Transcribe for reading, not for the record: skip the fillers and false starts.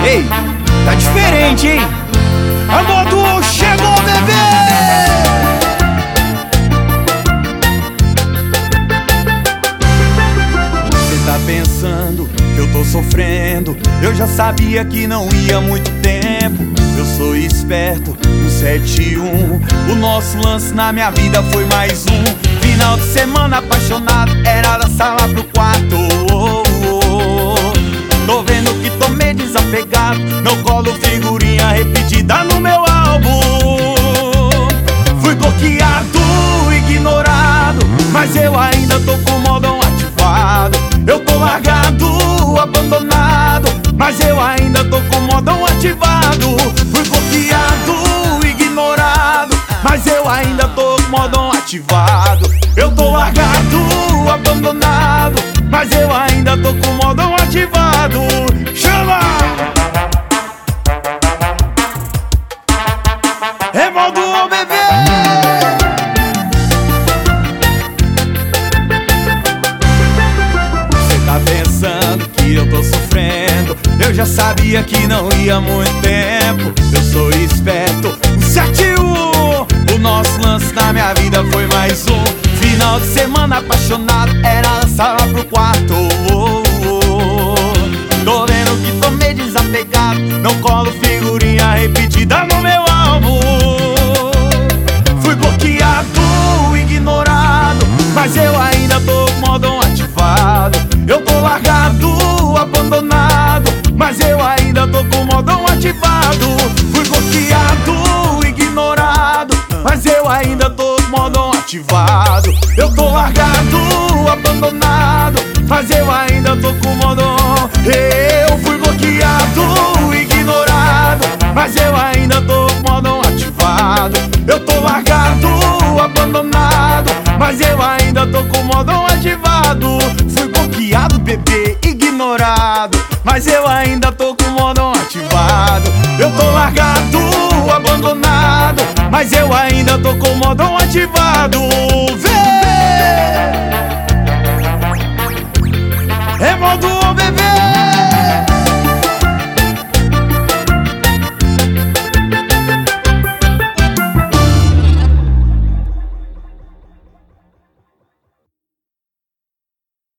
Ei, tá diferente, hein? A moto chegou, bebê! Cê tá pensando que eu tô sofrendo? Eu já sabia que não ia muito tempo. Eu sou esperto, 171. O nosso lance na minha vida foi mais um. Final de semana apaixonado, era da sala pro quarto. Tô vendo que tô meio desapegado, não colo figurinha repetida no meu álbum. Fui bloqueado, ignorado, mas eu ainda tô com o modão ativado. Eu tô largado, abandonado, mas eu ainda tô com o modão ativado. Fui bloqueado, ignorado, mas eu ainda tô com o modão ativado. Eu tô largado, abandonado, mas eu ainda tô com o modão ativado. Chama! É modo bebê! Cê tá pensando que eu tô sofrendo? Eu já sabia que não ia muito tempo. Eu sou esperto, 171. O nosso lance na minha vida foi mais um. Final de semana apaixonado, era da sala pro quarto. Tô vendo que tô meio desapegado, não colo figurinha repetida no meu álbum. Fui bloqueado, ignorado, mas eu ainda tô com o modão ativado. Eu tô largado, abandonado, mas eu ainda tô com o modão ativado. Fui bloqueado, ignorado, mas eu ainda tô com o modão ativado. Eu tô largado, abandonado, mas eu ainda tô com o modão. Eu fui bloqueado, ignorado, mas eu ainda tô com o modão ativado. Eu tô largado, abandonado, mas eu ainda tô com o modão ativado. Fui bloqueado, bebê, ignorado, mas eu ainda tô com o modão ativado. Eu tô largado, abandonado, mas eu ainda tô com o modão ativado.